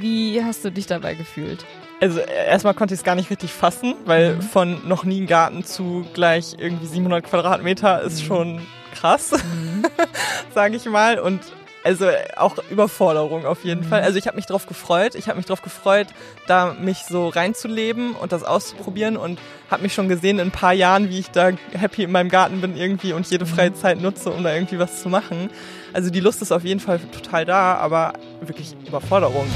Wie hast du dich dabei gefühlt? Also erstmal konnte ich es gar nicht richtig fassen, weil von noch nie ein Garten zu gleich irgendwie 700 Quadratmeter ist schon krass, sage ich mal. Und also auch Überforderung auf jeden Fall. Also ich habe mich drauf gefreut. Da mich so reinzuleben und das auszuprobieren und habe mich schon gesehen in ein paar Jahren, wie ich da happy in meinem Garten bin irgendwie und jede freie Zeit nutze, um da irgendwie was zu machen. Also die Lust ist auf jeden Fall total da, aber wirklich Überforderung.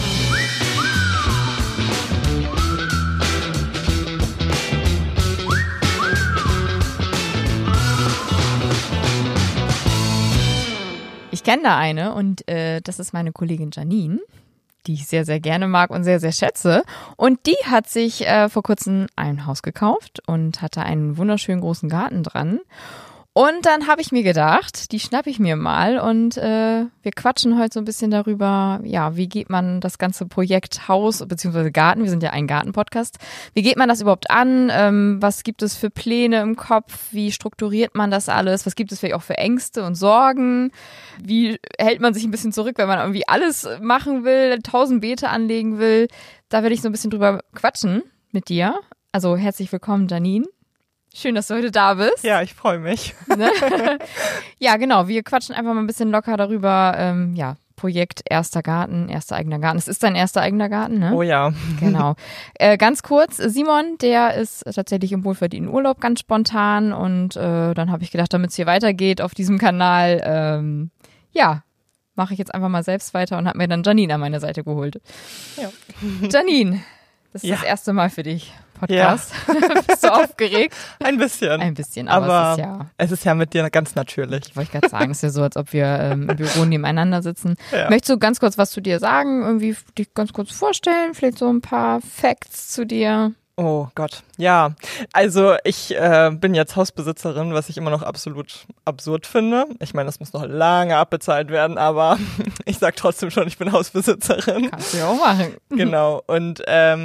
Ich kenne da eine und das ist meine Kollegin Janine, die ich sehr, sehr gerne mag und sehr, sehr schätze. Und die hat sich vor kurzem ein Haus gekauft und hatte einen wunderschönen großen Garten dran. Und dann habe ich mir gedacht, die schnappe ich mir mal und wir quatschen heute so ein bisschen darüber, ja, wie geht man das ganze Projekt Haus bzw. Garten, wir sind ja ein Garten-Podcast, wie geht man das überhaupt an, was gibt es für Pläne im Kopf, wie strukturiert man das alles, was gibt es vielleicht auch für Ängste und Sorgen, wie hält man sich ein bisschen zurück, wenn man irgendwie alles machen will, 1000 Beete anlegen will, da werde ich so ein bisschen drüber quatschen mit dir. Also herzlich willkommen, Janine. Schön, dass du heute da bist. Ja, ich freue mich. Ne? Ja, genau. Wir quatschen einfach mal ein bisschen locker darüber. Projekt erster Garten, erster eigener Garten. Es ist dein erster eigener Garten, ne? Oh ja. Genau. Ganz kurz, Simon, der ist tatsächlich im wohlverdienten Urlaub ganz spontan und dann habe ich gedacht, damit es hier weitergeht auf diesem Kanal, mache ich jetzt einfach mal selbst weiter und habe mir dann Janine an meine Seite geholt. Ja. Janine, das ist das erste Mal für dich. Podcast. Ja. Bist du aufgeregt? Ein bisschen. Ein bisschen, aber es ist ja mit dir ganz natürlich. Wollte ich gerade sagen, es ist ja so, als ob wir im Büro nebeneinander sitzen. Ja. Möchtest du ganz kurz was zu dir sagen? Irgendwie dich ganz kurz vorstellen? Vielleicht so ein paar Facts zu dir? Oh Gott, ja. Also ich bin jetzt Hausbesitzerin, was ich immer noch absolut absurd finde. Ich meine, das muss noch lange abbezahlt werden, aber ich sag trotzdem schon, ich bin Hausbesitzerin. Kannst du ja auch machen. Genau, und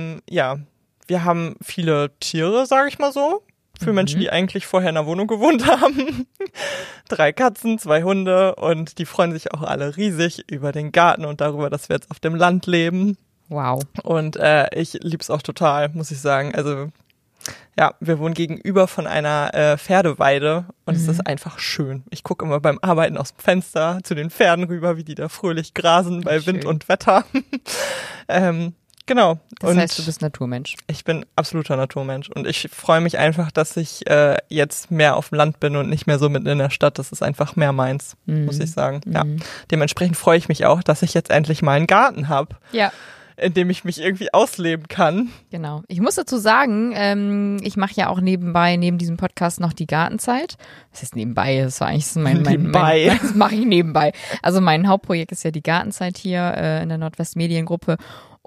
wir haben viele Tiere, sage ich mal so, für Menschen, die eigentlich vorher in einer Wohnung gewohnt haben. 3 Katzen, 2 Hunde und die freuen sich auch alle riesig über den Garten und darüber, dass wir jetzt auf dem Land leben. Wow. Und ich lieb's auch total, muss ich sagen. Also ja, wir wohnen gegenüber von einer Pferdeweide und es ist einfach schön. Ich gucke immer beim Arbeiten aus dem Fenster zu den Pferden rüber, wie die da fröhlich grasen bei Wind und Wetter. Genau. Das heißt, du bist Naturmensch. Ich bin absoluter Naturmensch und ich freue mich einfach, dass ich jetzt mehr auf dem Land bin und nicht mehr so mitten in der Stadt. Das ist einfach mehr meins, muss ich sagen. Ja. Dementsprechend freue ich mich auch, dass ich jetzt endlich mal einen Garten habe. Ja. In dem ich mich irgendwie ausleben kann. Genau. Ich muss dazu sagen, ich mache ja auch neben diesem Podcast noch die Gartenzeit. Das heißt nebenbei, das war eigentlich das mache ich nebenbei. Also mein Hauptprojekt ist ja die Gartenzeit hier in der Nordwest-Mediengruppe.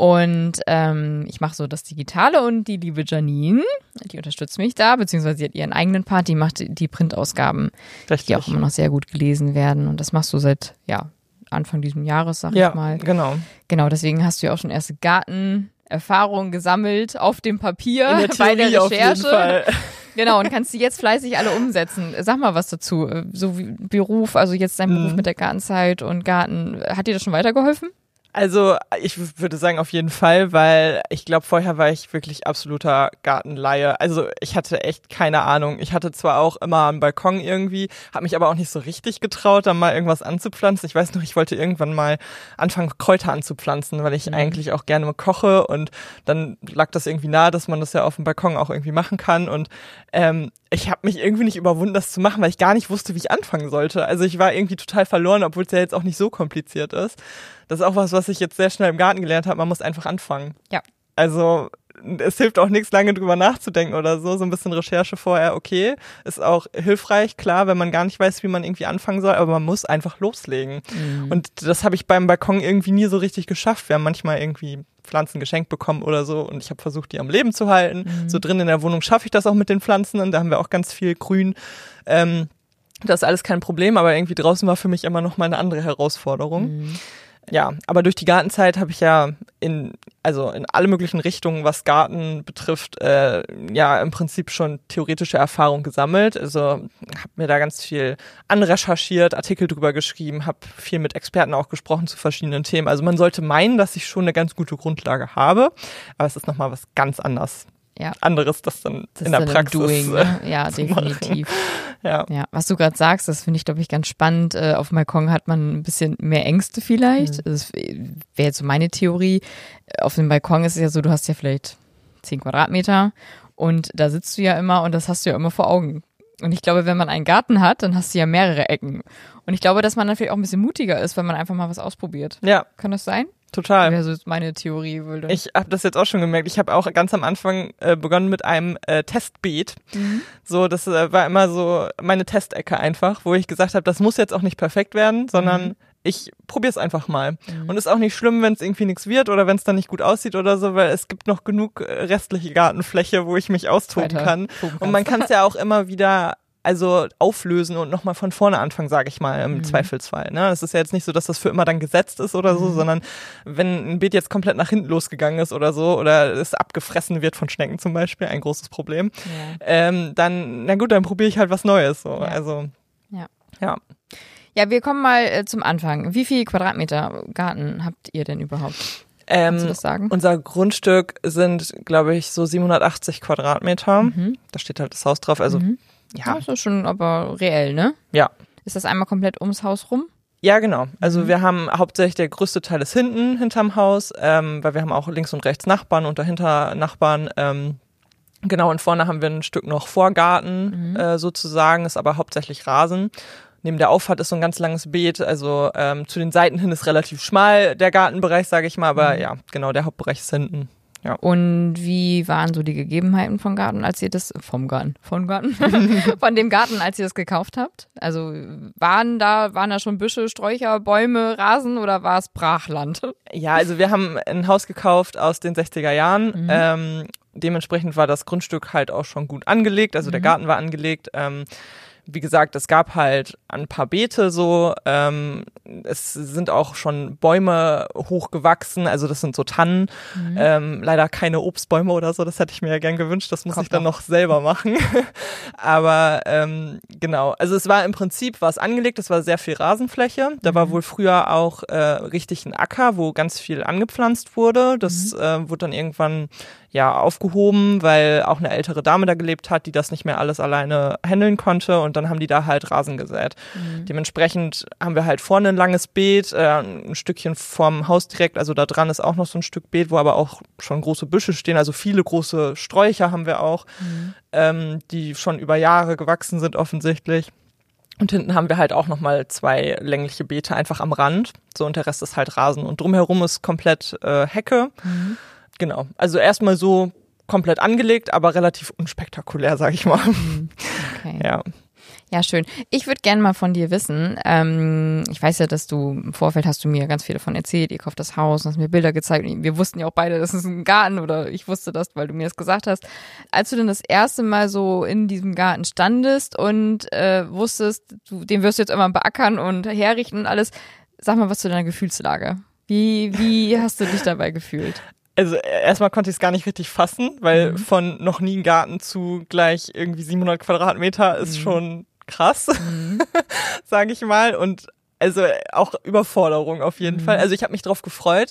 Und ich mache so das Digitale und die liebe Janine, die unterstützt mich da, beziehungsweise sie hat ihren eigenen Part, die macht die Printausgaben, die auch immer noch sehr gut gelesen werden. Und das machst du seit, Anfang dieses Jahres, sag ich mal. Genau. Genau, deswegen hast du ja auch schon erste Gartenerfahrungen gesammelt auf dem Papier in der Theorie bei der Recherche. Auf jeden Fall. Genau, und kannst die jetzt fleißig alle umsetzen. Sag mal was dazu. So wie Beruf, also jetzt dein Beruf mit der Gartenzeit und Garten, hat dir das schon weitergeholfen? Also ich würde sagen auf jeden Fall, weil ich glaube, vorher war ich wirklich absoluter Gartenlaie. Also ich hatte echt keine Ahnung. Ich hatte zwar auch immer einen Balkon irgendwie, habe mich aber auch nicht so richtig getraut, da mal irgendwas anzupflanzen. Ich weiß noch, ich wollte irgendwann mal anfangen, Kräuter anzupflanzen, weil ich eigentlich auch gerne koche und dann lag das irgendwie nahe, dass man das ja auf dem Balkon auch irgendwie machen kann und ich habe mich irgendwie nicht überwunden, das zu machen, weil ich gar nicht wusste, wie ich anfangen sollte. Also ich war irgendwie total verloren, obwohl es ja jetzt auch nicht so kompliziert ist. Das ist auch was ich jetzt sehr schnell im Garten gelernt habe. Man muss einfach anfangen. Ja. Also es hilft auch nichts, lange drüber nachzudenken oder so. So ein bisschen Recherche vorher, okay. Ist auch hilfreich, klar, wenn man gar nicht weiß, wie man irgendwie anfangen soll. Aber man muss einfach loslegen. Und das habe ich beim Balkon irgendwie nie so richtig geschafft. Wir haben manchmal irgendwie Pflanzen geschenkt bekommen oder so und ich habe versucht, die am Leben zu halten. So drin in der Wohnung schaffe ich das auch mit den Pflanzen und da haben wir auch ganz viel Grün. Das ist alles kein Problem, aber irgendwie draußen war für mich immer noch mal eine andere Herausforderung. Ja, aber durch die Gartenzeit habe ich ja also in alle möglichen Richtungen, was Garten betrifft, ja im Prinzip schon theoretische Erfahrung gesammelt. Also habe mir da ganz viel anrecherchiert, Artikel drüber geschrieben, habe viel mit Experten auch gesprochen zu verschiedenen Themen. Also man sollte meinen, dass ich schon eine ganz gute Grundlage habe, aber es ist nochmal was ganz anderes, das dann in der Praxis Doing, ne? Ja, definitiv. Ja, was du gerade sagst, das finde ich, glaube ich, ganz spannend. Auf dem Balkon hat man ein bisschen mehr Ängste vielleicht. Das wäre jetzt so meine Theorie. Auf dem Balkon ist es ja so, du hast ja vielleicht 10 Quadratmeter und da sitzt du ja immer und das hast du ja immer vor Augen. Und ich glaube, wenn man einen Garten hat, dann hast du ja mehrere Ecken. Und ich glaube, dass man dann vielleicht auch ein bisschen mutiger ist, wenn man einfach mal was ausprobiert. Ja. Kann das sein? Total. Wäre so meine Theorie. Ich habe das jetzt auch schon gemerkt. Ich habe auch ganz am Anfang begonnen mit einem Testbeet. So, das war immer so meine Testecke einfach, wo ich gesagt habe, das muss jetzt auch nicht perfekt werden, sondern ich probiere es einfach mal. Und ist auch nicht schlimm, wenn es irgendwie nichts wird oder wenn es dann nicht gut aussieht oder so, weil es gibt noch genug restliche Gartenfläche, wo ich mich austoben kann. Und man kann es ja auch immer wieder auflösen und nochmal von vorne anfangen, sage ich mal, im Zweifelsfall. Ne? Es ist ja jetzt nicht so, dass das für immer dann gesetzt ist oder so, sondern wenn ein Beet jetzt komplett nach hinten losgegangen ist oder so oder es abgefressen wird von Schnecken zum Beispiel, ein großes Problem, dann probiere ich halt was Neues. So. Ja. Also, ja. Ja, wir kommen mal zum Anfang. Wie viel Quadratmeter Garten habt ihr denn überhaupt? Kannst du das sagen? Unser Grundstück sind, glaube ich, so 780 Quadratmeter. Da steht halt das Haus drauf, also ja. Das ist schon aber reell, ne? Ja. Ist das einmal komplett ums Haus rum? Ja, genau. Also wir haben hauptsächlich, der größte Teil ist hinterm Haus, weil wir haben auch links und rechts Nachbarn und dahinter Nachbarn. Genau, und vorne haben wir ein Stück noch Vorgarten sozusagen, ist aber hauptsächlich Rasen. Neben der Auffahrt ist so ein ganz langes Beet, also zu den Seiten hin ist relativ schmal der Gartenbereich, sage ich mal, aber ja, genau, der Hauptbereich ist hinten. Ja. Und wie waren so die Gegebenheiten von dem Garten, als ihr das gekauft habt? Also waren da schon Büsche, Sträucher, Bäume, Rasen oder war es Brachland? Ja, also wir haben ein Haus gekauft aus den 60er Jahren. Dementsprechend war das Grundstück halt auch schon gut angelegt, also der Garten war angelegt. Wie gesagt, es gab halt ein paar Beete so, es sind auch schon Bäume hochgewachsen, also das sind so Tannen, leider keine Obstbäume oder so, das hätte ich mir ja gern gewünscht, das muss ich dann noch selber machen. Aber genau, also es war im Prinzip was angelegt, es war sehr viel Rasenfläche, da war wohl früher auch richtig ein Acker, wo ganz viel angepflanzt wurde, das wurde dann irgendwann aufgehoben, weil auch eine ältere Dame da gelebt hat, die das nicht mehr alles alleine handeln konnte und dann haben die da halt Rasen gesät. Dementsprechend haben wir halt vorne ein langes Beet, ein Stückchen vorm Haus direkt, also da dran ist auch noch so ein Stück Beet, wo aber auch schon große Büsche stehen, also viele große Sträucher haben wir auch, die schon über Jahre gewachsen sind offensichtlich. Und hinten haben wir halt auch nochmal 2 längliche Beete einfach am Rand, so und der Rest ist halt Rasen und drumherum ist komplett Hecke. Genau, also erstmal so komplett angelegt, aber relativ unspektakulär, sag ich mal. Okay. Ja. Ja, schön. Ich würde gerne mal von dir wissen, ich weiß ja, dass du im Vorfeld hast du mir ganz viel davon erzählt, ihr kauft das Haus, hast mir Bilder gezeigt, wir wussten ja auch beide, das ist ein Garten oder ich wusste das, weil du mir das gesagt hast. Als du dann das erste Mal so in diesem Garten standest und wusstest, den wirst du jetzt irgendwann beackern und herrichten und alles, sag mal was zu deiner Gefühlslage. Wie hast du dich dabei gefühlt? Also erstmal konnte ich es gar nicht richtig fassen, weil von noch nie ein Garten zu gleich irgendwie 700 Quadratmeter ist schon krass, sage ich mal. Und also auch Überforderung auf jeden Fall. Also ich habe mich drauf gefreut.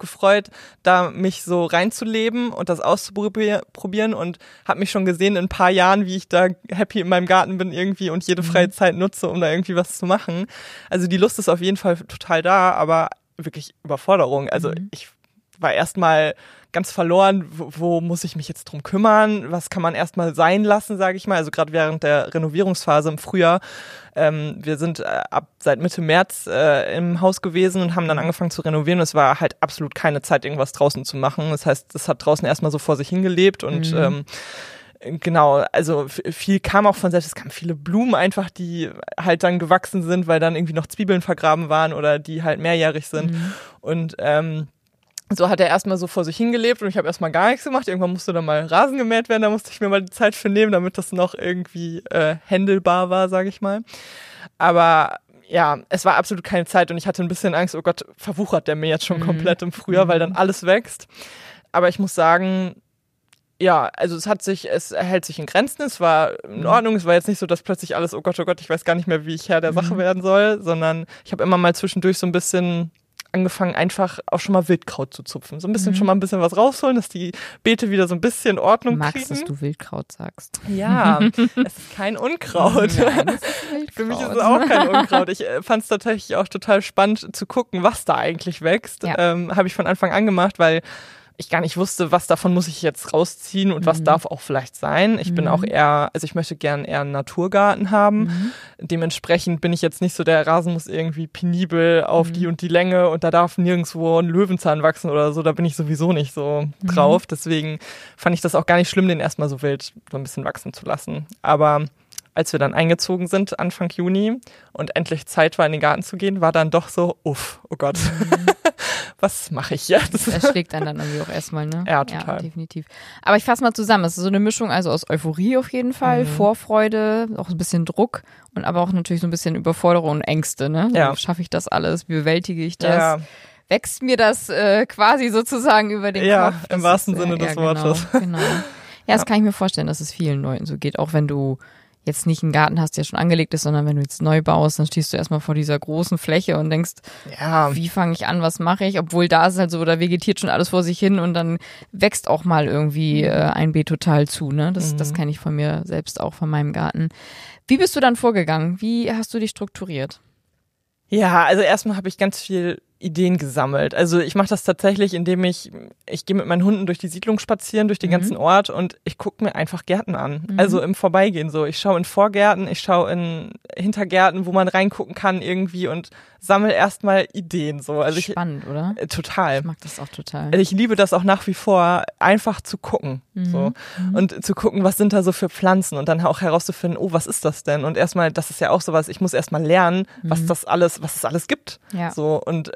Da mich so reinzuleben und das auszuprobieren und habe mich schon gesehen in ein paar Jahren, wie ich da happy in meinem Garten bin irgendwie und jede freie Zeit nutze, um da irgendwie was zu machen. Also die Lust ist auf jeden Fall total da, aber wirklich Überforderung. Also ich war erstmal ganz verloren, wo muss ich mich jetzt drum kümmern, was kann man erstmal sein lassen, sage ich mal, also gerade während der Renovierungsphase im Frühjahr, wir sind seit Mitte März im Haus gewesen und haben dann angefangen zu renovieren, es war halt absolut keine Zeit, irgendwas draußen zu machen, das heißt, es hat draußen erstmal so vor sich hingelebt und genau, also viel kam auch von selbst, es kamen viele Blumen einfach, die halt dann gewachsen sind, weil dann irgendwie noch Zwiebeln vergraben waren oder die halt mehrjährig sind und so hat er erstmal so vor sich hingelebt und ich habe erstmal gar nichts gemacht. Irgendwann musste dann mal Rasen gemäht werden, da musste ich mir mal die Zeit für nehmen, damit das noch irgendwie händelbar war, sage ich mal. Aber ja, es war absolut keine Zeit und ich hatte ein bisschen Angst, oh Gott, verwuchert der mir jetzt schon komplett im Frühjahr, weil dann alles wächst. Aber ich muss sagen, ja, also es hält sich in Grenzen, es war in Ordnung, es war jetzt nicht so, dass plötzlich alles, oh Gott, ich weiß gar nicht mehr, wie ich Herr der Sache werden soll, sondern ich habe immer mal zwischendurch so ein bisschen angefangen, einfach auch schon mal Wildkraut zu zupfen. So ein bisschen schon mal ein bisschen was rausholen, dass die Beete wieder so ein bisschen Ordnung kriegen. Magst, dass du Wildkraut sagst. Ja, es ist kein Unkraut. Nein, es ist Wildkraut. Für mich ist es auch kein Unkraut. Ich fand es tatsächlich auch total spannend zu gucken, was da eigentlich wächst. Ja. Habe ich von Anfang an gemacht, weil ich gar nicht wusste, was davon muss ich jetzt rausziehen und was darf auch vielleicht sein. Ich bin auch ich möchte gern eher einen Naturgarten haben. Dementsprechend bin ich jetzt nicht so, der Rasen muss irgendwie penibel auf die und die Länge und da darf nirgendwo ein Löwenzahn wachsen oder so. Da bin ich sowieso nicht so drauf. Deswegen fand ich das auch gar nicht schlimm, den erstmal so wild so ein bisschen wachsen zu lassen. Aber als wir dann eingezogen sind, Anfang Juni, und endlich Zeit war, in den Garten zu gehen, war dann doch so, oh Gott, was mache ich jetzt? Das schlägt einen dann irgendwie auch erstmal, ne? Ja, total. Ja, definitiv. Aber ich fasse mal zusammen, es ist so eine Mischung also aus Euphorie auf jeden Fall, Vorfreude, auch ein bisschen Druck und aber auch natürlich so ein bisschen Überforderung und Ängste, ne? Ja. Schaffe ich das alles? Wie bewältige ich das? Ja. Wächst mir das quasi sozusagen über den Kopf? Ja, im Das wahrsten ist, Sinne des Wortes. Genau. Ja, das kann ich mir vorstellen, dass es vielen Leuten so geht, auch wenn du jetzt nicht einen Garten hast, der schon angelegt ist, sondern wenn du jetzt neu baust, dann stehst du erstmal vor dieser großen Fläche und denkst, wie fange ich an, was mache ich? Obwohl da ist halt so, da vegetiert schon alles vor sich hin und dann wächst auch mal irgendwie ein Beet total zu. Ne? Das kenne ich von mir selbst auch, von meinem Garten. Wie bist du dann vorgegangen? Wie hast du dich strukturiert? Ja, also erstmal habe ich ganz viel Ideen gesammelt. Also ich mache das tatsächlich, indem ich gehe mit meinen Hunden durch die Siedlung spazieren, durch den ganzen Ort und ich gucke mir einfach Gärten an. Also im Vorbeigehen so. Ich schaue in Vorgärten, ich schaue in Hintergärten, wo man reingucken kann irgendwie und sammle erstmal Ideen so. Also Spannend, oder? Total. Ich mag das auch total. Also ich liebe das auch nach wie vor, einfach zu gucken. So. Und zu gucken, was sind da so für Pflanzen und dann auch herauszufinden, oh, was ist das denn? Und erstmal, das ist ja auch sowas, ich muss erstmal lernen, was es alles gibt. Ja. So. Und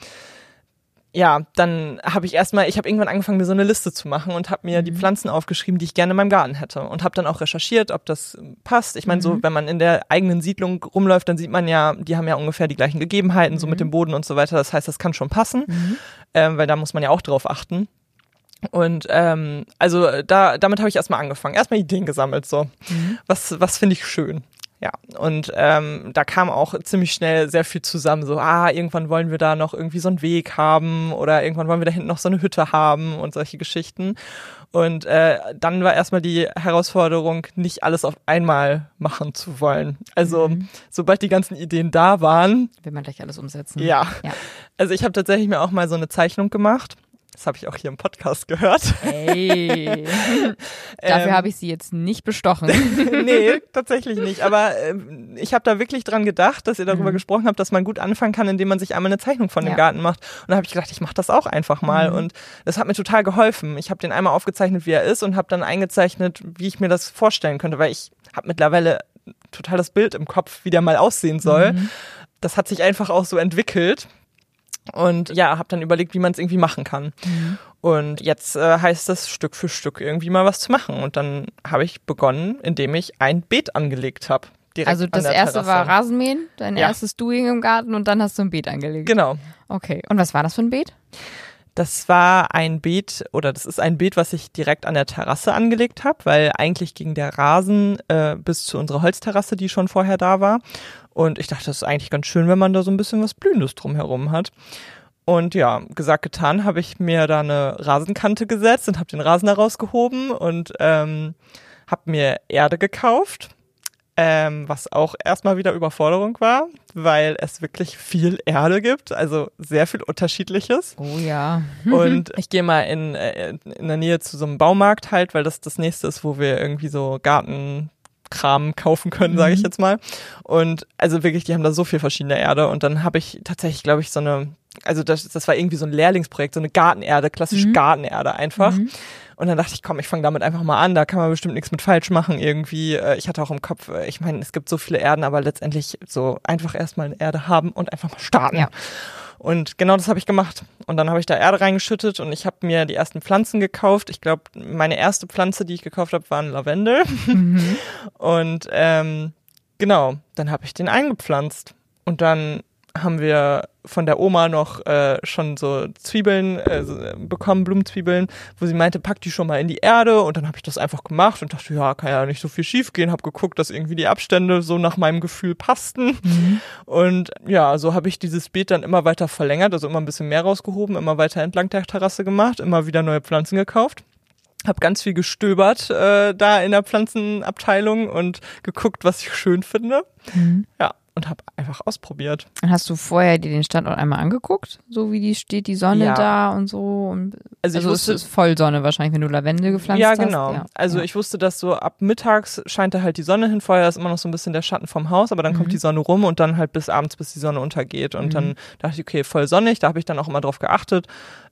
dann habe ich irgendwann angefangen, mir so eine Liste zu machen und habe mir die Pflanzen aufgeschrieben, die ich gerne in meinem Garten hätte und habe dann auch recherchiert, ob das passt. Ich meine, so, wenn man in der eigenen Siedlung rumläuft, dann sieht man ja, die haben ja ungefähr die gleichen Gegebenheiten, so mit dem Boden und so weiter. Das heißt, das kann schon passen, weil da muss man ja auch drauf achten. Und damit habe ich erstmal angefangen. Erstmal Ideen gesammelt, so. Was finde ich schön? Ja, und da kam auch ziemlich schnell sehr viel zusammen. So, irgendwann wollen wir da noch irgendwie so einen Weg haben oder irgendwann wollen wir da hinten noch so eine Hütte haben und solche Geschichten. Und dann war erstmal die Herausforderung, nicht alles auf einmal machen zu wollen. Also sobald die ganzen Ideen da waren, will man gleich alles umsetzen. Ja. Also ich habe tatsächlich mir auch mal so eine Zeichnung gemacht. Das habe ich auch hier im Podcast gehört. Hey. Dafür habe ich sie jetzt nicht bestochen. Nee, tatsächlich nicht. Aber ich habe da wirklich dran gedacht, dass ihr darüber gesprochen habt, dass man gut anfangen kann, indem man sich einmal eine Zeichnung von dem Garten macht. Und da habe ich gedacht, ich mache das auch einfach mal. Und das hat mir total geholfen. Ich habe den einmal aufgezeichnet, wie er ist und habe dann eingezeichnet, wie ich mir das vorstellen könnte. Weil ich habe mittlerweile total das Bild im Kopf, wie der mal aussehen soll. Das hat sich einfach auch so entwickelt. Und ja, habe dann überlegt, wie man es irgendwie machen kann. Und jetzt heißt es Stück für Stück irgendwie mal was zu machen. Und dann habe ich begonnen, indem ich ein Beet angelegt habe. Also das erste war Rasenmähen, dein erstes Doing im Garten und dann hast du ein Beet angelegt. Genau. Okay. Und was war das für ein Beet? Das war ein Beet, oder das ist ein Beet, was ich direkt an der Terrasse angelegt habe, weil eigentlich ging der Rasen bis zu unserer Holzterrasse, die schon vorher da war. Und ich dachte, das ist eigentlich ganz schön, wenn man da so ein bisschen was Blühendes drumherum hat. Und ja, gesagt, getan, habe ich mir da eine Rasenkante gesetzt und habe den Rasen da rausgehoben und habe mir Erde gekauft. Was auch erstmal wieder Überforderung war, weil es wirklich viel Erde gibt, also sehr viel Unterschiedliches. Oh ja. Und ich gehe mal in der Nähe zu so einem Baumarkt halt, weil das nächste ist, wo wir irgendwie so Gartenkram kaufen können, sage ich jetzt mal. Und also wirklich, die haben da so viel verschiedene Erde und dann habe ich tatsächlich, glaube ich, das war irgendwie so ein Lehrlingsprojekt, so eine Gartenerde, klassische Gartenerde einfach. Und dann dachte ich, komm, ich fange damit einfach mal an, da kann man bestimmt nichts mit falsch machen irgendwie. Ich hatte auch im Kopf, ich meine, es gibt so viele Erden, aber letztendlich so einfach erstmal eine Erde haben und einfach mal starten. Ja. Und genau das habe ich gemacht. Und dann habe ich da Erde reingeschüttet und ich habe mir die ersten Pflanzen gekauft. Ich glaube, meine erste Pflanze, die ich gekauft habe, war ein Lavendel. Und genau, dann habe ich den eingepflanzt. Und dann haben wir von der Oma noch schon so Zwiebeln bekommen, Blumenzwiebeln, wo sie meinte, pack die schon mal in die Erde. Und dann habe ich das einfach gemacht und dachte, ja, kann ja nicht so viel schief gehen. Habe geguckt, dass irgendwie die Abstände so nach meinem Gefühl passten. Und ja, so habe ich dieses Beet dann immer weiter verlängert, also immer ein bisschen mehr rausgehoben, immer weiter entlang der Terrasse gemacht, immer wieder neue Pflanzen gekauft. Hab ganz viel gestöbert da in der Pflanzenabteilung und geguckt, was ich schön finde. Ja. Und habe einfach ausprobiert. Und hast du vorher dir den Standort einmal angeguckt? So wie die steht, die Sonne da und so? Und also es ist Vollsonne wahrscheinlich, wenn du Lavendel gepflanzt hast. Genau. Ja, genau. Ich wusste, dass so ab mittags scheint da halt die Sonne hin. Vorher ist immer noch so ein bisschen der Schatten vom Haus, aber dann kommt die Sonne rum und dann halt bis abends, bis die Sonne untergeht. Und dann dachte ich, okay, voll sonnig. Da habe ich dann auch immer drauf geachtet.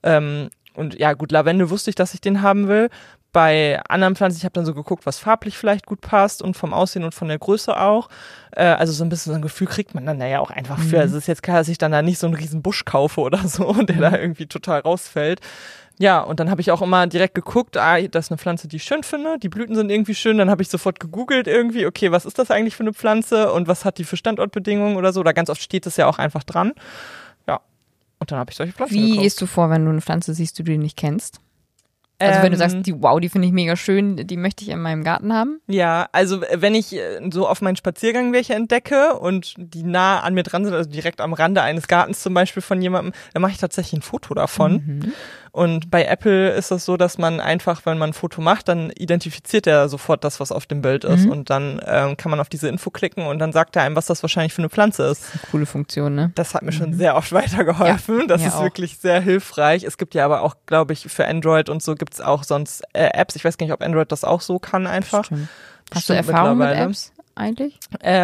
Und ja, gut, Lavendel wusste ich, dass ich den haben will. Bei anderen Pflanzen, ich habe dann so geguckt, was farblich vielleicht gut passt und vom Aussehen und von der Größe auch. Also so ein bisschen so ein Gefühl kriegt man dann da ja auch einfach für. Also es ist jetzt klar, dass ich dann da nicht so einen riesen Busch kaufe oder so, der da irgendwie total rausfällt. Ja, und dann habe ich auch immer direkt geguckt, das ist eine Pflanze, die ich schön finde, die Blüten sind irgendwie schön, dann habe ich sofort gegoogelt irgendwie, okay, was ist das eigentlich für eine Pflanze und was hat die für Standortbedingungen oder so, oder ganz oft steht es ja auch einfach dran. Ja, und dann habe ich solche Pflanzen gekauft. Wie gehst du vor, wenn du eine Pflanze siehst, die du nicht kennst? Also wenn du sagst, die finde ich mega schön, die möchte ich in meinem Garten haben? Ja, also wenn ich so auf meinen Spaziergang welche entdecke und die nah an mir dran sind, also direkt am Rande eines Gartens zum Beispiel von jemandem, dann mache ich tatsächlich ein Foto davon. Und bei Apple ist das so, dass man einfach, wenn man ein Foto macht, dann identifiziert er sofort das, was auf dem Bild ist. Und dann kann man auf diese Info klicken und dann sagt er einem, was das wahrscheinlich für eine Pflanze ist. Das ist eine coole Funktion, ne? Das hat mir schon sehr oft weitergeholfen. Ja, das ist auch wirklich sehr hilfreich. Es gibt ja aber auch, glaube ich, für Android und so gibt's auch sonst Apps. Ich weiß gar nicht, ob Android das auch so kann einfach. Stimmt. Hast du Erfahrung mit Apps eigentlich?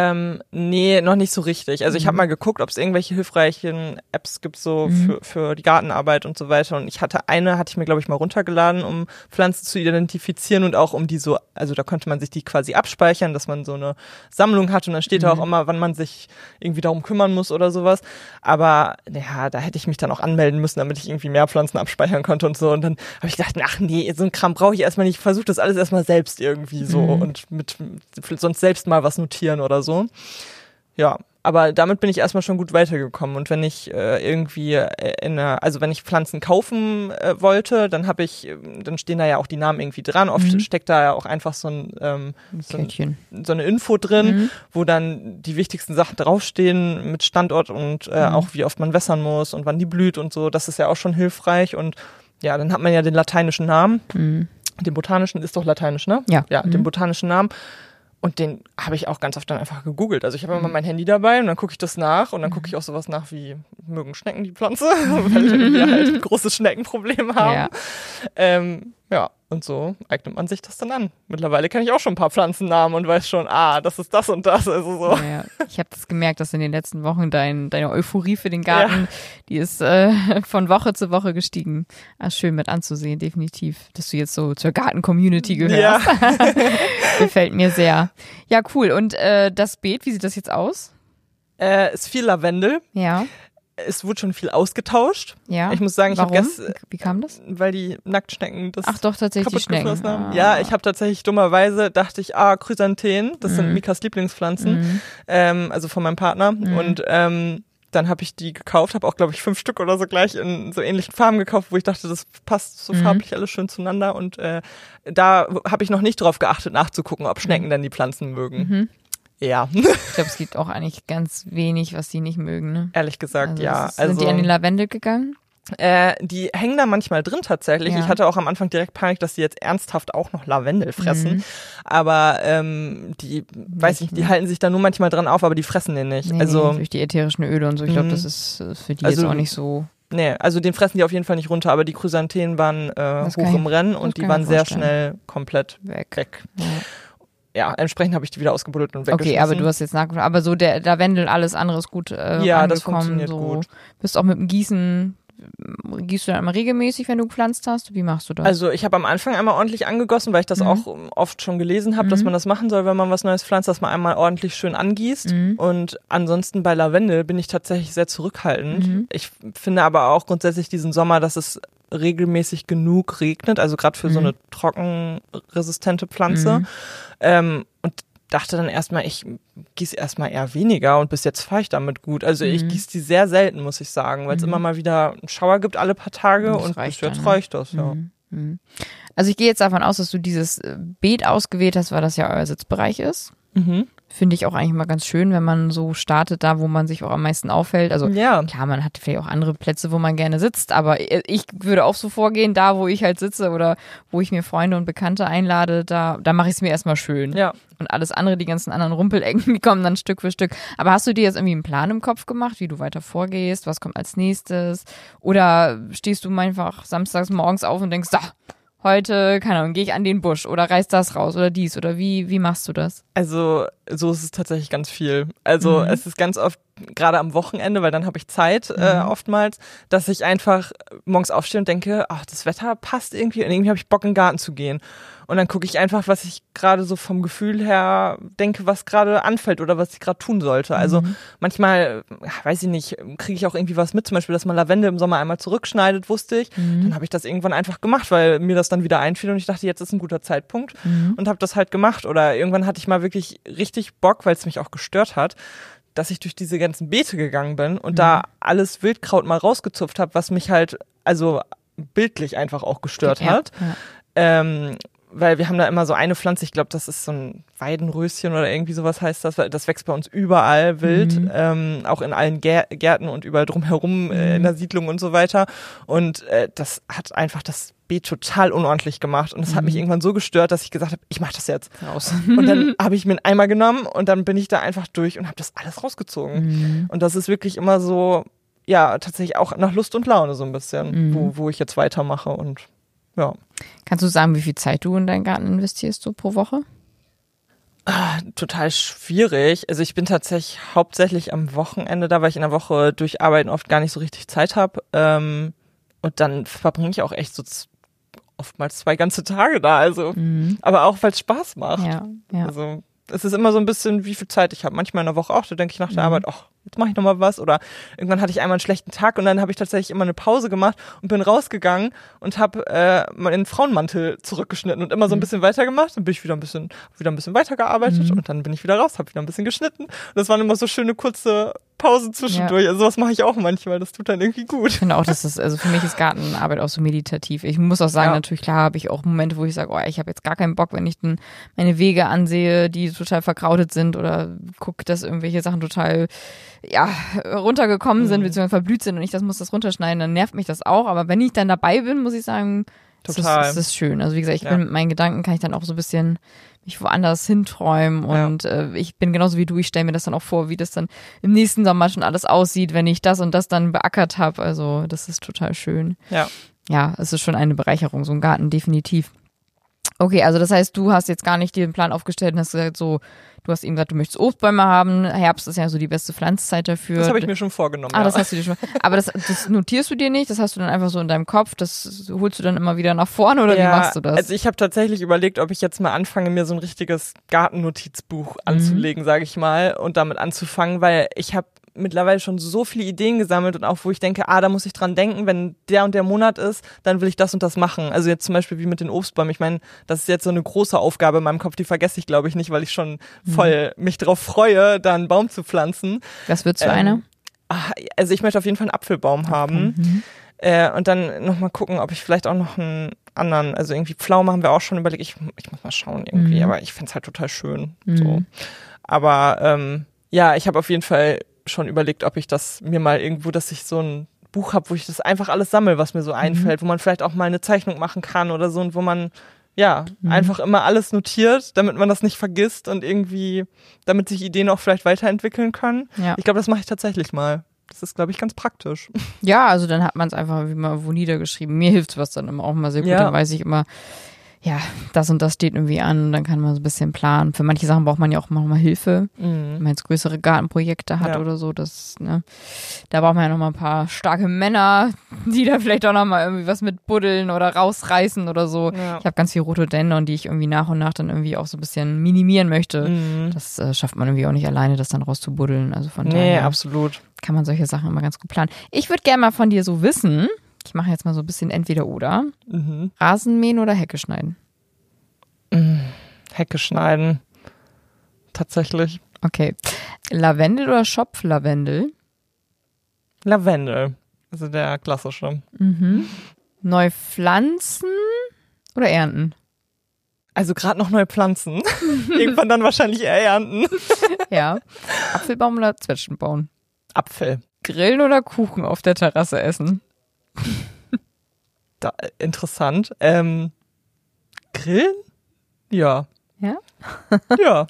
Nee, noch nicht so richtig. Also ich habe mal geguckt, ob es irgendwelche hilfreichen Apps gibt so für die Gartenarbeit und so weiter. Und hatte ich mir, glaube ich, mal runtergeladen, um Pflanzen zu identifizieren und auch um die so, also da konnte man sich die quasi abspeichern, dass man so eine Sammlung hat und dann steht da auch immer, wann man sich irgendwie darum kümmern muss oder sowas. Aber ja, da hätte ich mich dann auch anmelden müssen, damit ich irgendwie mehr Pflanzen abspeichern konnte und so. Und dann habe ich gedacht, ach nee, so ein Kram brauche ich erstmal nicht. Ich versuche das alles erstmal selbst irgendwie so und sonst selbst mal was notieren oder so. Ja, aber damit bin ich erstmal schon gut weitergekommen. Und wenn ich wenn ich Pflanzen kaufen wollte, dann stehen da ja auch die Namen irgendwie dran. Oft steckt da ja auch einfach so eine Info drin, wo dann die wichtigsten Sachen draufstehen mit Standort und auch wie oft man wässern muss und wann die blüht und so. Das ist ja auch schon hilfreich. Und ja, dann hat man ja den lateinischen Namen. Den botanischen ist doch lateinisch, ne? Ja. Ja, den botanischen Namen. Und den habe ich auch ganz oft dann einfach gegoogelt. Also ich habe immer mein Handy dabei und dann gucke ich das nach und dann gucke ich auch sowas nach wie, mögen Schnecken die Pflanze? Weil wir halt ein großes Schneckenproblem haben. Ja, und so eignet man sich das dann an. Mittlerweile kenne ich auch schon ein paar Pflanzennamen und weiß schon, das ist das und das. Also so. Ja, ich habe das gemerkt, dass in den letzten Wochen deine Euphorie für den Garten, die ist von Woche zu Woche gestiegen. Schön mit anzusehen, definitiv, dass du jetzt so zur Garten-Community gehörst. Ja. Gefällt mir sehr. Ja, cool. Und das Beet, wie sieht das jetzt aus? Ist viel Lavendel. Ja. Es wurde schon viel ausgetauscht. Ja. Ich muss sagen, Wie kam das? Weil die Nacktschnecken das tatsächlich die Schnecken. Haben. Ja, ich habe tatsächlich dummerweise, dachte ich, Chrysanthemum, das sind Mikas Lieblingspflanzen, also von meinem Partner. Und dann habe ich die gekauft, habe auch, glaube ich, 5 Stück oder so gleich in so ähnlichen Farben gekauft, wo ich dachte, das passt so farblich alles schön zueinander. Und da habe ich noch nicht drauf geachtet, nachzugucken, ob Schnecken denn die Pflanzen mögen. Ja. Ich glaube, es gibt auch eigentlich ganz wenig, was die nicht mögen, ne? Ehrlich gesagt, also ja. Sind die an den Lavendel gegangen? Die hängen da manchmal drin tatsächlich. Ja. Ich hatte auch am Anfang direkt Panik, dass die jetzt ernsthaft auch noch Lavendel fressen. Aber die halten sich da nur manchmal dran auf, aber die fressen den nicht. Nee, also durch die ätherischen Öle und so. Ich glaube, das ist für die jetzt auch nicht so. Nee, also den fressen die auf jeden Fall nicht runter, aber die Chrysanthemum waren hoch im Rennen und die waren sehr schnell komplett weg. Ja, entsprechend habe ich die wieder ausgebuddelt und weggeschmissen. Okay, aber du hast jetzt nachgefragt. Aber so der Lavendel, alles andere ist gut angekommen. Das funktioniert gut. Bist auch mit dem Gießen, gießt du dann immer regelmäßig, wenn du gepflanzt hast? Wie machst du das? Also ich habe am Anfang einmal ordentlich angegossen, weil ich das auch oft schon gelesen habe, dass man das machen soll, wenn man was Neues pflanzt, dass man einmal ordentlich schön angießt. Und ansonsten bei Lavendel bin ich tatsächlich sehr zurückhaltend. Ich finde aber auch grundsätzlich diesen Sommer, dass es regelmäßig genug regnet, also gerade für so eine trockenresistente Pflanze. Und dachte dann erstmal, ich gieße erstmal eher weniger und bis jetzt fahre ich damit gut. Also ich gieße die sehr selten, muss ich sagen, weil es immer mal wieder einen Schauer gibt alle paar Tage und bis jetzt reicht das, ja. Also ich gehe jetzt davon aus, dass du dieses Beet ausgewählt hast, weil das ja euer Sitzbereich ist. Finde ich auch eigentlich mal ganz schön, wenn man so startet, da wo man sich auch am meisten aufhält. Also klar, man hat vielleicht auch andere Plätze, wo man gerne sitzt, aber ich würde auch so vorgehen, da wo ich halt sitze oder wo ich mir Freunde und Bekannte einlade, da mache ich es mir erstmal schön. Ja. Und alles andere, die ganzen anderen Rumpelecken, die kommen dann Stück für Stück. Aber hast du dir jetzt irgendwie einen Plan im Kopf gemacht, wie du weiter vorgehst? Was kommt als nächstes? Oder stehst du einfach samstags morgens auf und denkst, so, heute, keine Ahnung, gehe ich an den Busch oder reiß das raus oder dies oder wie machst du das? Also so ist es tatsächlich ganz viel. Also es ist ganz oft, gerade am Wochenende, weil dann habe ich Zeit oftmals, dass ich einfach morgens aufstehe und denke, ach, das Wetter passt irgendwie und irgendwie habe ich Bock in den Garten zu gehen. Und dann gucke ich einfach, was ich gerade so vom Gefühl her denke, was gerade anfällt oder was ich gerade tun sollte. Also manchmal, weiß ich nicht, kriege ich auch irgendwie was mit, zum Beispiel, dass man Lavende im Sommer einmal zurückschneidet, wusste ich. Dann habe ich das irgendwann einfach gemacht, weil mir das dann wieder einfiel und ich dachte, jetzt ist ein guter Zeitpunkt und habe das halt gemacht. Oder irgendwann hatte ich mal wirklich richtig Bock, weil es mich auch gestört hat, dass ich durch diese ganzen Beete gegangen bin und da alles Wildkraut mal rausgezupft habe, was mich halt, also bildlich einfach auch gestört hat. Weil wir haben da immer so eine Pflanze, ich glaube, das ist so ein Weidenröschen oder irgendwie sowas heißt das. Das wächst bei uns überall wild, auch in allen Gärten und überall drumherum in der Siedlung und so weiter. Und das hat einfach das Beet total unordentlich gemacht. Und das hat mich irgendwann so gestört, dass ich gesagt habe, ich mache das jetzt raus. Und dann habe ich mir einen Eimer genommen und dann bin ich da einfach durch und habe das alles rausgezogen. Und das ist wirklich immer so, ja, tatsächlich auch nach Lust und Laune so ein bisschen, wo ich jetzt weitermache und ja. Kannst du sagen, wie viel Zeit du in deinen Garten investierst so pro Woche? Total schwierig. Also ich bin tatsächlich hauptsächlich am Wochenende da, weil ich in der Woche durch Arbeiten oft gar nicht so richtig Zeit habe. Und dann verbringe ich auch echt so oftmals 2 ganze Tage da. Also, aber auch, weil es Spaß macht. Ja. Also es ist immer so ein bisschen, wie viel Zeit ich habe. Manchmal in der Woche auch, da denke ich nach der Arbeit, ach, jetzt mache ich nochmal was. Oder irgendwann hatte ich einmal einen schlechten Tag und dann habe ich tatsächlich immer eine Pause gemacht und bin rausgegangen und habe meinen Frauenmantel zurückgeschnitten und immer so ein bisschen weitergemacht. Dann bin ich wieder ein bisschen weitergearbeitet und dann bin ich wieder raus, habe wieder ein bisschen geschnitten. Und das waren immer so schöne kurze Pausen zwischendurch. Also sowas mache ich auch manchmal, das tut dann irgendwie gut. Ich finde auch, dass das, also für mich ist Gartenarbeit auch so meditativ. Ich muss auch sagen, natürlich, klar habe ich auch Momente, wo ich sage, oh, ich habe jetzt gar keinen Bock, wenn ich dann meine Wege ansehe, die total verkrautet sind oder gucke, dass irgendwelche Sachen total runtergekommen sind, beziehungsweise verblüht sind und ich muss das runterschneiden, dann nervt mich das auch. Aber wenn ich dann dabei bin, muss ich sagen, total. Das ist schön. Also wie gesagt, ich bin mit meinen Gedanken, kann ich dann auch so ein bisschen mich woanders hinträumen und ich bin genauso wie du, ich stelle mir das dann auch vor, wie das dann im nächsten Sommer schon alles aussieht, wenn ich das und das dann beackert habe. Also das ist total schön. Ja, es ist schon eine Bereicherung, so ein Garten, definitiv. Okay, also das heißt, du hast jetzt gar nicht den Plan aufgestellt und hast gesagt, so, du hast eben gesagt, du möchtest Obstbäume haben. Herbst ist ja so die beste Pflanzzeit dafür. Das habe ich mir schon vorgenommen. Das hast du dir schon. Aber das notierst du dir nicht? Das hast du dann einfach so in deinem Kopf? Das holst du dann immer wieder nach vorne oder wie machst du das? Also ich habe tatsächlich überlegt, ob ich jetzt mal anfange, mir so ein richtiges Gartennotizbuch anzulegen, sage ich mal, und damit anzufangen, weil ich habe mittlerweile schon so viele Ideen gesammelt und auch wo ich denke, da muss ich dran denken, wenn der und der Monat ist, dann will ich das und das machen. Also jetzt zum Beispiel wie mit den Obstbäumen. Ich meine, das ist jetzt so eine große Aufgabe in meinem Kopf, die vergesse ich glaube ich nicht, weil ich schon voll mich drauf freue, da einen Baum zu pflanzen. Was wird so eine? Also ich möchte auf jeden Fall einen Apfelbaum haben. Und dann nochmal gucken, ob ich vielleicht auch noch einen anderen, also irgendwie Pflaume haben wir auch schon überlegt. Ich muss mal schauen irgendwie, aber ich finde es halt total schön. So. Aber ich habe auf jeden Fall schon überlegt, ob ich das mir mal irgendwo, dass ich so ein Buch habe, wo ich das einfach alles sammle, was mir so einfällt, wo man vielleicht auch mal eine Zeichnung machen kann oder so und wo man einfach immer alles notiert, damit man das nicht vergisst und irgendwie, damit sich Ideen auch vielleicht weiterentwickeln können. Ja. Ich glaube, das mache ich tatsächlich mal. Das ist, glaube ich, ganz praktisch. Ja, also dann hat man es einfach wie mal wo niedergeschrieben. Mir hilft was dann immer auch mal sehr gut. Dann weiß ich immer, das und das steht irgendwie an, dann kann man so ein bisschen planen. Für manche Sachen braucht man ja auch manchmal Hilfe, wenn man jetzt größere Gartenprojekte hat oder so. Da braucht man ja noch mal ein paar starke Männer, die da vielleicht auch noch mal irgendwie was mit buddeln oder rausreißen oder so. Ja. Ich habe ganz viel Rhododendron, die ich irgendwie nach und nach dann irgendwie auch so ein bisschen minimieren möchte. Das schafft man irgendwie auch nicht alleine, das dann rauszubuddeln. Also von daher absolut. Kann man solche Sachen immer ganz gut planen. Ich würde gerne mal von dir so wissen, ich mache jetzt mal so ein bisschen entweder oder. Rasenmähen oder Hecke schneiden? Hecke schneiden. tatsächlich. Okay. Lavendel oder Schopflavendel? Lavendel, also der klassische. Neu pflanzen oder ernten? Also gerade noch neue Pflanzen. Irgendwann dann wahrscheinlich eher ernten. Ja. Apfelbaum oder Zwetschgenbaum? Apfel. Grillen oder Kuchen auf der Terrasse essen? Interessant. Grillen? Ja. Ja? Ja.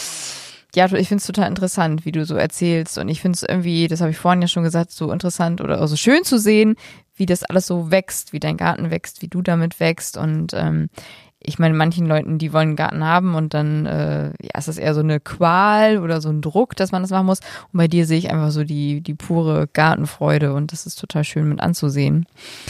Ja, ich finde es total interessant, wie du so erzählst. Und ich finde es irgendwie, das habe ich vorhin ja schon gesagt, so interessant oder so schön zu sehen, wie das alles so wächst, wie dein Garten wächst, wie du damit wächst. Und ich meine, manchen Leuten, die wollen einen Garten haben und dann ist das eher so eine Qual oder so ein Druck, dass man das machen muss. Und bei dir sehe ich einfach so die pure Gartenfreude und das ist total schön mit anzusehen.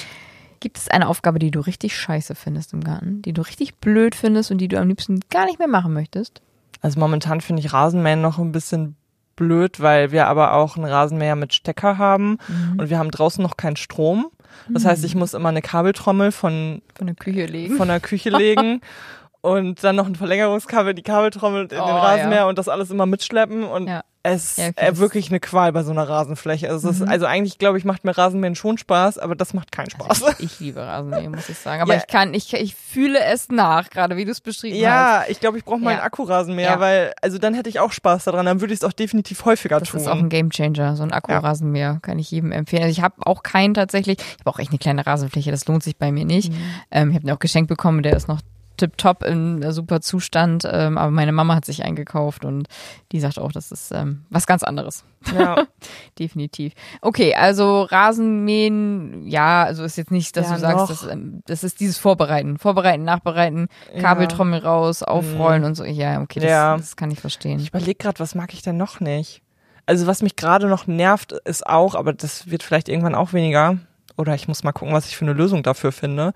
Gibt es eine Aufgabe, die du richtig scheiße findest im Garten, die du richtig blöd findest und die du am liebsten gar nicht mehr machen möchtest? Also momentan finde ich Rasenmähen noch ein bisschen blöd, weil wir aber auch einen Rasenmäher mit Stecker haben und wir haben draußen noch keinen Strom. Das heißt, ich muss immer eine Kabeltrommel von der Küche legen. Von der Küche legen und dann noch ein Verlängerungskabel in die Kabeltrommel und in den Rasenmäher und das alles immer mitschleppen und es ist wirklich eine Qual bei so einer Rasenfläche. Es ist, also eigentlich, glaube ich, macht mir Rasenmähen schon Spaß, aber das macht keinen Spaß. Also ich liebe Rasenmähen, muss ich sagen. Aber ich fühle es nach, gerade wie du es beschrieben hast. Ja, ich glaube, ich brauche mal einen Akkurasenmäher, weil, also dann hätte ich auch Spaß daran, dann würde ich es auch definitiv häufiger tun. Das ist auch ein Gamechanger, so ein Akkurasenmäher, kann ich jedem empfehlen. Also ich habe auch keinen tatsächlich, ich habe auch echt eine kleine Rasenfläche, das lohnt sich bei mir nicht. Ich habe den auch geschenkt bekommen, der ist noch tipptopp in super Zustand, aber meine Mama hat sich eingekauft und die sagt auch, das ist was ganz anderes. Ja. Definitiv. Okay, also Rasenmähen, ja, also ist jetzt nicht, dass du sagst, das ist dieses Vorbereiten, Nachbereiten, Kabeltrommel raus, aufrollen und so. Ja, okay, das kann ich verstehen. Ich überlege gerade, was mag ich denn noch nicht? Also was mich gerade noch nervt, ist auch, aber das wird vielleicht irgendwann auch weniger, oder ich muss mal gucken, was ich für eine Lösung dafür finde,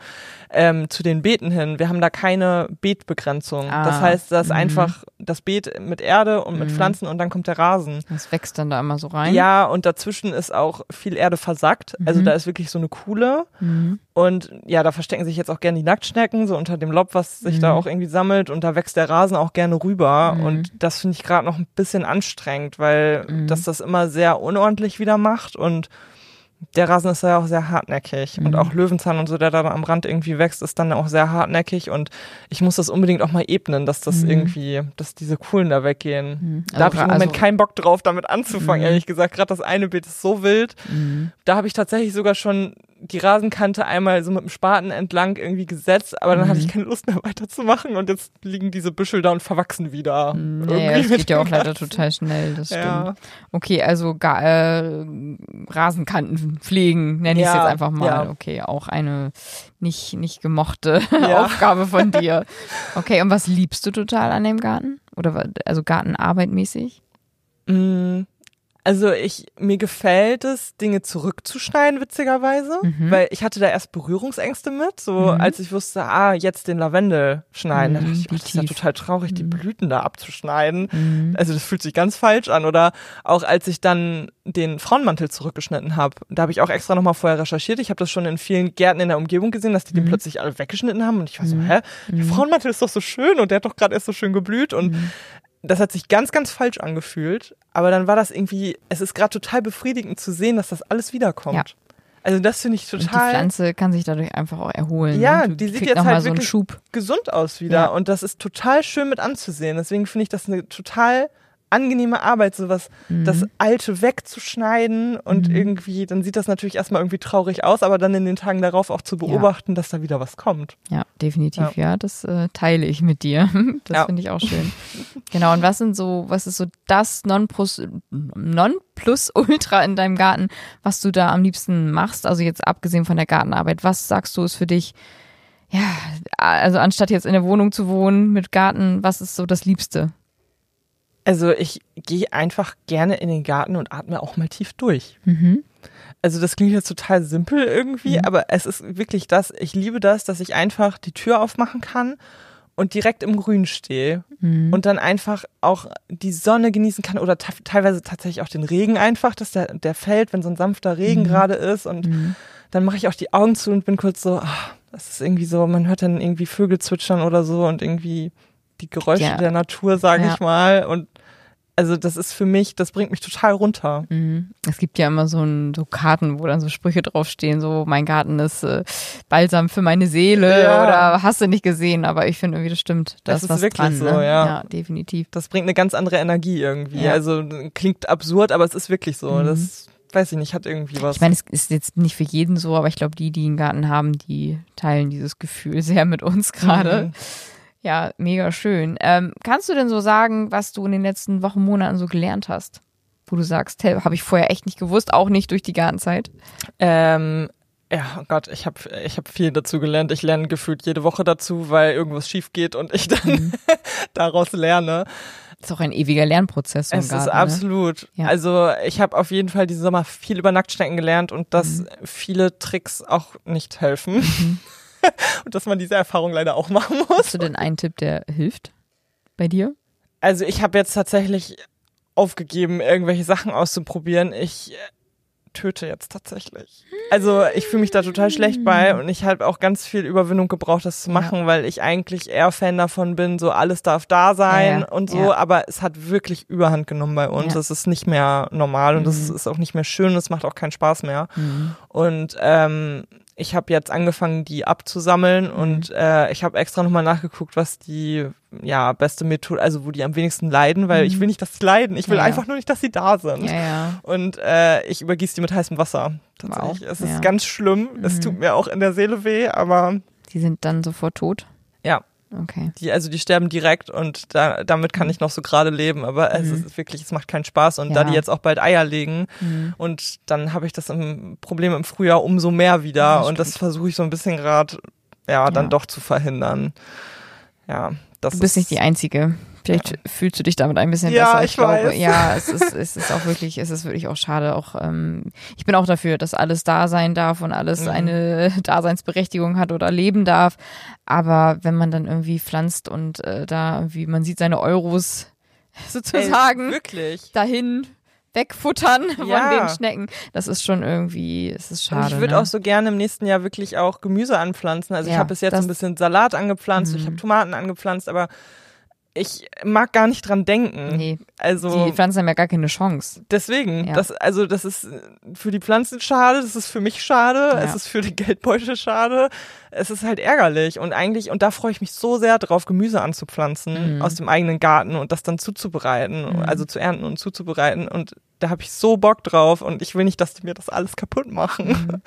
zu den Beeten hin. Wir haben da keine Beetbegrenzung. Das heißt, das ist einfach das Beet mit Erde und mit Pflanzen und dann kommt der Rasen. Das wächst dann da immer so rein? Ja, und dazwischen ist auch viel Erde versackt. Also da ist wirklich so eine Kuhle. Und ja, da verstecken sich jetzt auch gerne die Nacktschnecken, so unter dem Lob, was sich da auch irgendwie sammelt. Und da wächst der Rasen auch gerne rüber. Und das finde ich gerade noch ein bisschen anstrengend, weil das immer sehr unordentlich wieder macht und der Rasen ist ja auch sehr hartnäckig und auch Löwenzahn und so, der da am Rand irgendwie wächst, ist dann auch sehr hartnäckig und ich muss das unbedingt auch mal ebnen, dass das irgendwie, dass diese Kuhlen da weggehen. Da habe ich im Moment keinen Bock drauf, damit anzufangen, ehrlich gesagt. Gerade das eine Beet ist so wild. Da habe ich tatsächlich sogar schon die Rasenkante einmal so mit dem Spaten entlang irgendwie gesetzt, aber dann hatte ich keine Lust mehr weiterzumachen und jetzt liegen diese Büschel da und verwachsen wieder. Ja, das geht ja auch leider total schnell, das stimmt. Ja. Okay, also Rasenkanten pflegen, nenne ich es jetzt einfach mal. Ja. Okay, auch eine nicht gemochte Aufgabe von dir. Okay, und was liebst du total an dem Garten? Oder also Gartenarbeit mäßig? Also mir gefällt es, Dinge zurückzuschneiden, witzigerweise, weil ich hatte da erst Berührungsängste mit, so als ich wusste, jetzt den Lavendel schneiden. Da dachte ich, das ist ja total traurig, die Blüten da abzuschneiden. Also das fühlt sich ganz falsch an. Oder auch als ich dann den Frauenmantel zurückgeschnitten habe, da habe ich auch extra nochmal vorher recherchiert. Ich habe das schon in vielen Gärten in der Umgebung gesehen, dass die den plötzlich alle weggeschnitten haben. Und ich war so, der Frauenmantel ist doch so schön und der hat doch gerade erst so schön geblüht und das hat sich ganz, ganz falsch angefühlt, aber dann war das irgendwie, es ist gerade total befriedigend zu sehen, dass das alles wiederkommt. Ja. Also das finde ich total. Und die Pflanze kann sich dadurch einfach auch erholen. Ja, die sieht jetzt halt so wirklich gesund aus wieder und das ist total schön mit anzusehen. Deswegen finde ich das eine total angenehme Arbeit, sowas, das Alte wegzuschneiden und irgendwie, dann sieht das natürlich erstmal irgendwie traurig aus, aber dann in den Tagen darauf auch zu beobachten, dass da wieder was kommt. Ja, definitiv, das teile ich mit dir. Das finde ich auch schön. Genau, und was ist so das Nonplusultra in deinem Garten, was du da am liebsten machst? Also jetzt abgesehen von der Gartenarbeit, was sagst du ist für dich, also anstatt jetzt in der Wohnung zu wohnen mit Garten, was ist so das Liebste? Also ich gehe einfach gerne in den Garten und atme auch mal tief durch. Also das klingt jetzt total simpel irgendwie, aber es ist wirklich ich liebe das, dass ich einfach die Tür aufmachen kann und direkt im Grün stehe und dann einfach auch die Sonne genießen kann oder teilweise tatsächlich auch den Regen einfach, dass der fällt, wenn so ein sanfter Regen gerade ist und dann mache ich auch die Augen zu und bin kurz so, das ist irgendwie so, man hört dann irgendwie Vögel zwitschern oder so und irgendwie die Geräusche der Natur, sage ich mal. Und Also das ist für mich, das bringt mich total runter. Es gibt ja immer so Karten, wo dann so Sprüche draufstehen, so mein Garten ist Balsam für meine Seele oder hast du nicht gesehen, aber ich finde irgendwie, das stimmt. Das ist was wirklich dran, so, ne? ja. Ja, definitiv. Das bringt eine ganz andere Energie irgendwie. Ja. Also klingt absurd, aber es ist wirklich so. Das, weiß ich nicht, hat irgendwie was. Ich meine, es ist jetzt nicht für jeden so, aber ich glaube, die einen Garten haben, die teilen dieses Gefühl sehr mit uns gerade. Ja, mega schön. Kannst du denn so sagen, was du in den letzten Wochen, Monaten so gelernt hast? Wo du sagst, hey, habe ich vorher echt nicht gewusst, auch nicht durch die Gartenzeit? Ja, oh Gott, ich hab viel dazu gelernt. Ich lerne gefühlt jede Woche dazu, weil irgendwas schief geht und ich dann daraus lerne. Das ist auch ein ewiger Lernprozess im Garten. Es ist absolut. Ne? Ja. Also ich habe auf jeden Fall diesen Sommer viel über Nacktschnecken gelernt und dass viele Tricks auch nicht helfen. Und dass man diese Erfahrung leider auch machen muss. Hast du denn einen Tipp, der hilft bei dir? Also ich habe jetzt tatsächlich aufgegeben, irgendwelche Sachen auszuprobieren. Ich töte jetzt tatsächlich. Also ich fühle mich da total schlecht bei und ich habe auch ganz viel Überwindung gebraucht, das zu machen, weil ich eigentlich eher Fan davon bin, so alles darf da sein und so, aber es hat wirklich Überhand genommen bei uns. Das ist nicht mehr normal und das ist auch nicht mehr schön, es macht auch keinen Spaß mehr. Und ich habe jetzt angefangen, die abzusammeln und ich habe extra nochmal nachgeguckt, was die beste Methode, also wo die am wenigsten leiden, weil ich will nicht, dass sie leiden. Ich will einfach nur nicht, dass sie da sind. Ja. Und ich übergieße die mit heißem Wasser. Tatsächlich. Wow. Es ist ganz schlimm. Es tut mir auch in der Seele weh, aber die sind dann sofort tot? Ja. Okay. Die sterben direkt und damit kann ich noch so gerade leben, aber es ist wirklich, es macht keinen Spaß und da die jetzt auch bald Eier legen und dann habe ich das Problem im Frühjahr umso mehr wieder und das versuche ich so ein bisschen gerade, dann doch zu verhindern. Ja, das Du bist nicht die Einzige. Vielleicht fühlst du dich damit ein bisschen besser. besser. Ich glaube, weiß. Ja, es ist wirklich auch schade. Auch ich bin auch dafür, dass alles da sein darf und alles eine Daseinsberechtigung hat oder leben darf. Aber wenn man dann irgendwie pflanzt und da irgendwie, man sieht seine Euros sozusagen wirklich dahin wegfuttern von den Schnecken. Das ist schon irgendwie, es ist schade. Und ich würde auch so gerne im nächsten Jahr wirklich auch Gemüse anpflanzen. Also ich habe bis jetzt ein bisschen Salat angepflanzt, ich habe Tomaten angepflanzt, aber ich mag gar nicht dran denken. Nee, also die Pflanzen haben ja gar keine Chance. Deswegen, das ist für die Pflanzen schade, das ist für mich schade, es ist für die Geldbeutel schade. Es ist halt ärgerlich und da freue ich mich so sehr drauf, Gemüse anzupflanzen aus dem eigenen Garten und das dann zuzubereiten, also zu ernten und zuzubereiten und da habe ich so Bock drauf und ich will nicht, dass die mir das alles kaputt machen.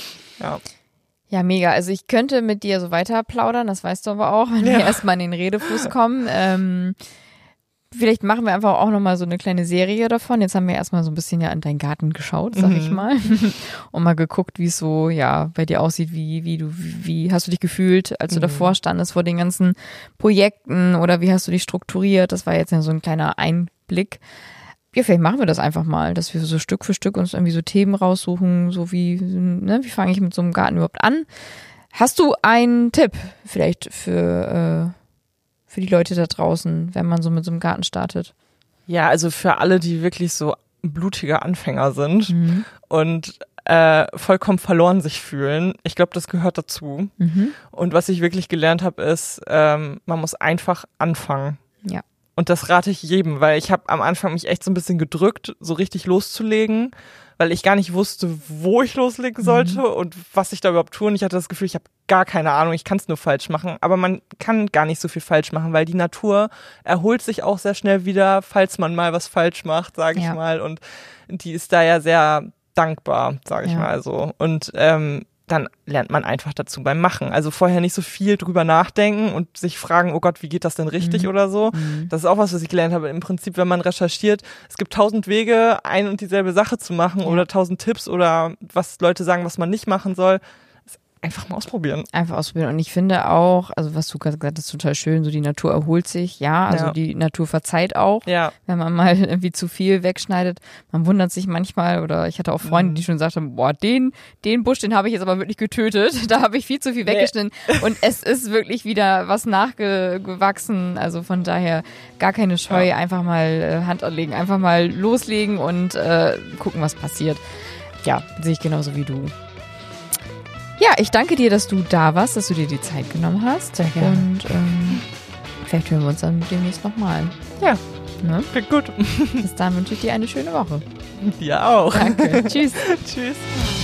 Ja, mega. Also ich könnte mit dir so weiter plaudern, das weißt du aber auch, wenn wir erstmal in den Redefluss kommen. Vielleicht machen wir einfach auch nochmal so eine kleine Serie davon. Jetzt haben wir erstmal so ein bisschen in deinen Garten geschaut, sag ich mal. Und mal geguckt, wie es so bei dir aussieht, wie hast du dich gefühlt, als du davor standest vor den ganzen Projekten oder wie hast du dich strukturiert? Das war jetzt ja so ein kleiner Einblick. Ja, vielleicht machen wir das einfach mal, dass wir so Stück für Stück uns irgendwie so Themen raussuchen, so wie fange ich mit so einem Garten überhaupt an? Hast du einen Tipp vielleicht für die Leute da draußen, wenn man so mit so einem Garten startet? Ja, also für alle, die wirklich so blutige Anfänger sind und vollkommen verloren sich fühlen. Ich glaube, das gehört dazu. Und was ich wirklich gelernt habe, ist, man muss einfach anfangen. Ja. Und das rate ich jedem, weil ich habe am Anfang mich echt so ein bisschen gedrückt, so richtig loszulegen, weil ich gar nicht wusste, wo ich loslegen sollte und was ich da überhaupt tue. Und ich hatte das Gefühl, ich habe gar keine Ahnung, ich kann es nur falsch machen. Aber man kann gar nicht so viel falsch machen, weil die Natur erholt sich auch sehr schnell wieder, falls man mal was falsch macht, sage ich mal. Und die ist da ja sehr dankbar, sage ich mal so. Und dann lernt man einfach dazu beim Machen. Also vorher nicht so viel drüber nachdenken und sich fragen, oh Gott, wie geht das denn richtig oder so. Das ist auch was ich gelernt habe. Im Prinzip, wenn man recherchiert, es gibt 1000 Wege, ein und dieselbe Sache zu machen oder 1000 Tipps oder was Leute sagen, was man nicht machen soll. Einfach mal ausprobieren. Einfach ausprobieren. Und ich finde auch, also was du gerade gesagt hast, total schön, so die Natur erholt sich, die Natur verzeiht auch, wenn man mal irgendwie zu viel wegschneidet. Man wundert sich manchmal, oder ich hatte auch Freunde, die schon gesagt haben, boah, den Busch, den habe ich jetzt aber wirklich getötet. Da habe ich viel zu viel weggeschnitten. Und es ist wirklich wieder was nachgewachsen. Also von daher gar keine Scheu, einfach mal Hand anlegen, einfach mal loslegen und gucken, was passiert. Ja, sehe ich genauso wie du. Ja, ich danke dir, dass du da warst, dass du dir die Zeit genommen hast. Sehr gerne. Und vielleicht hören wir uns dann demnächst nochmal. Ja, Ne? Klingt gut. Bis dann wünsche ich dir eine schöne Woche. Dir auch. Danke. Tschüss. Tschüss.